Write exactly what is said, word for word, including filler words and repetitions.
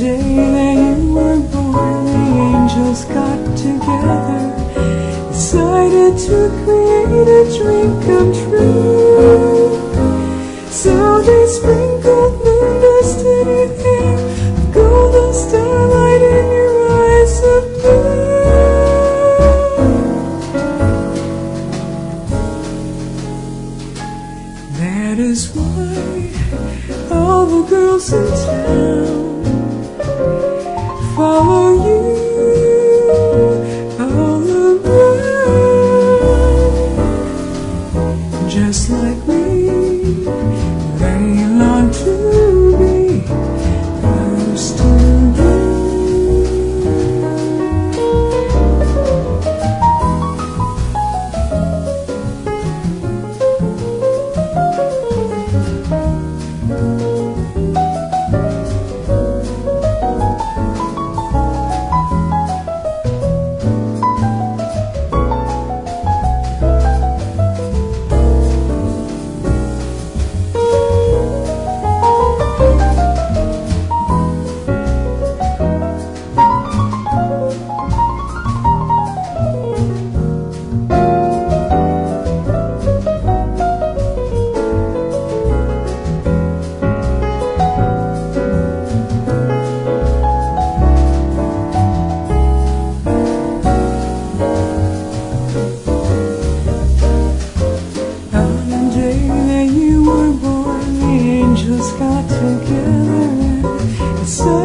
day that you were born, the angels got together, decided to create a dream come true. So they sprinkled moon dust in your hair, golden starlight in your eyes of blue. That is why all the girls in town follow you all around. Just like me, they long to be close to you. Got together and decided